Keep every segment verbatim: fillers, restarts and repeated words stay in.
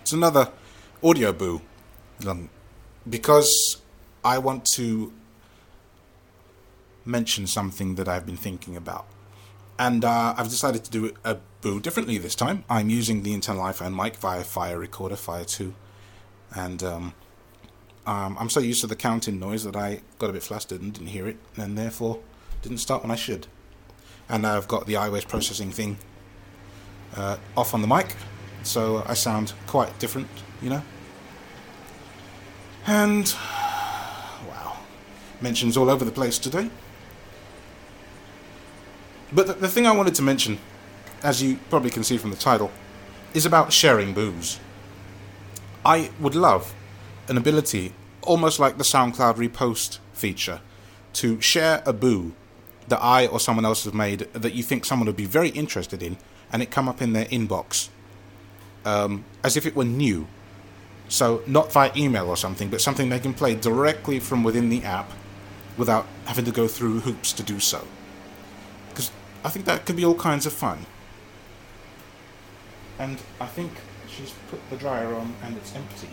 It's another audio boo. Um, because I want to mention something that I've been thinking about. And uh, I've decided to do a boo differently this time. I'm using the internal iPhone mic via Fire Recorder, Fire two. And um, um, I'm so used to the counting noise that I got a bit flustered and didn't hear it, and therefore didn't start when I should. And I've got the iOS processing thing uh, off on the mic, so I sound quite different, you know. And, wow, mentions all over the place today. But the, the thing I wanted to mention, as you probably can see from the title, is about sharing boos. I would love an ability, almost like the SoundCloud repost feature, to share a boo that I or someone else has made that you think someone would be very interested in, and it come up in their inbox, um, as if it were new. So not via email or something, but something they can play directly from within the app without having to go through hoops to do so. Because I think that could be all kinds of fun. And I think she's put the dryer on and it's empty.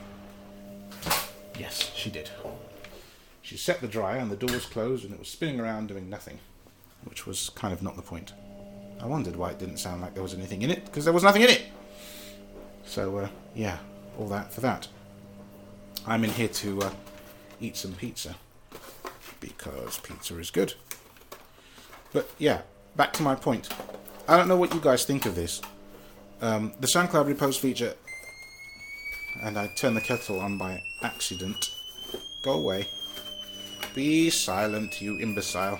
Yes, she did. She set the dryer and the door was closed and it was spinning around doing nothing, which was kind of not the point. I wondered why it didn't sound like there was anything in it, because there was nothing in it. So, uh, yeah, all that for that. I'm in here to uh, eat some pizza, because pizza is good. But, yeah, back to my point. I don't know what you guys think of this. Um, the SoundCloud repost feature, and I turned the kettle on by accident. Go away. Be silent, you imbecile.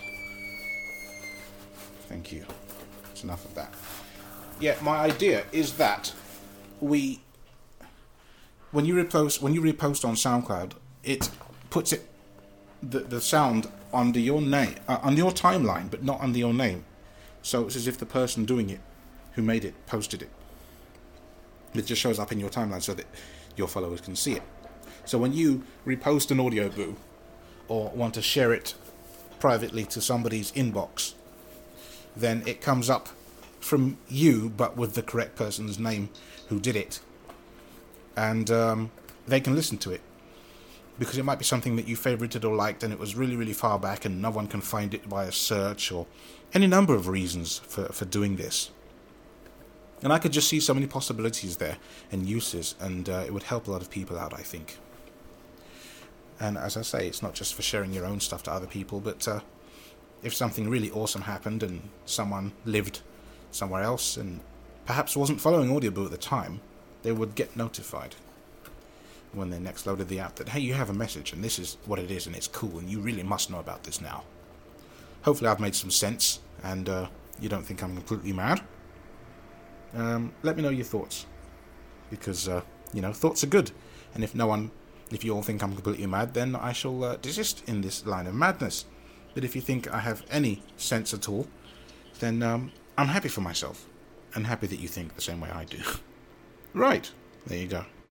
Thank you. That's enough of that. Yeah, my idea is that we, when you repost, when you repost on SoundCloud, it puts it the the sound under your name, uh, on your timeline, but not under your name. So it's as if the person doing it, who made it, posted it. It just shows up in your timeline so that your followers can see it. So when you repost an audio boo, or want to share it privately to somebody's inbox, then it comes up from you, but with the correct person's name who did it. And um, they can listen to it. Because it might be something that you favorited or liked, and it was really, really far back, and no one can find it by a search, or any number of reasons for, for doing this. And I could just see so many possibilities there, and uses, and uh, it would help a lot of people out, I think. And as I say, it's not just for sharing your own stuff to other people, but uh, if something really awesome happened and someone lived somewhere else and perhaps wasn't following Audioboo at the time, they would get notified when they next loaded the app that, hey, you have a message and this is what it is and it's cool and you really must know about this now. Hopefully I've made some sense and uh, you don't think I'm completely mad. Um, let me know your thoughts, because, uh, you know, thoughts are good, and if no one If you all think I'm completely mad, then I shall uh, desist in this line of madness. But if you think I have any sense at all, then um, I'm happy for myself, and happy that you think the same way I do. Right, there you go.